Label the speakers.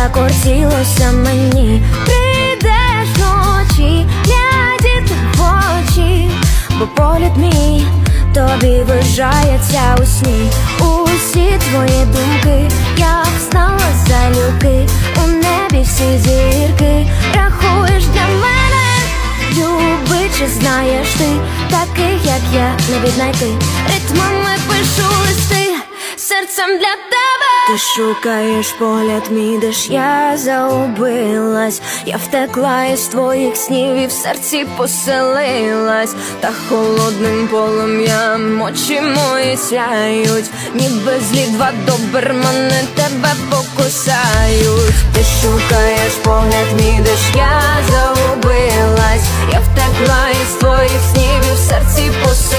Speaker 1: закортілося мені. Прийдеш вночі, глядіти в очі, бо погляд мій тобі ввижається у сні. Усі твої думки, як знала залюбки, у небі всі зірки рахуєш для мене. Люби, чи знаєш ти, таких як я не віднайти. Ритмами пишу листи, серцем для тебе. Ти шукаєш погляд мій, де ж я загубилась. Я втекла із твоїх снів і в серці поселилась. Та холодним полум'ям очі мої сяють, ніби злі два добермани тебе покусають. Ти шукаєш погляд мій, де ж я загубилась. Я втекла із твоїх снів і в серці поселилась.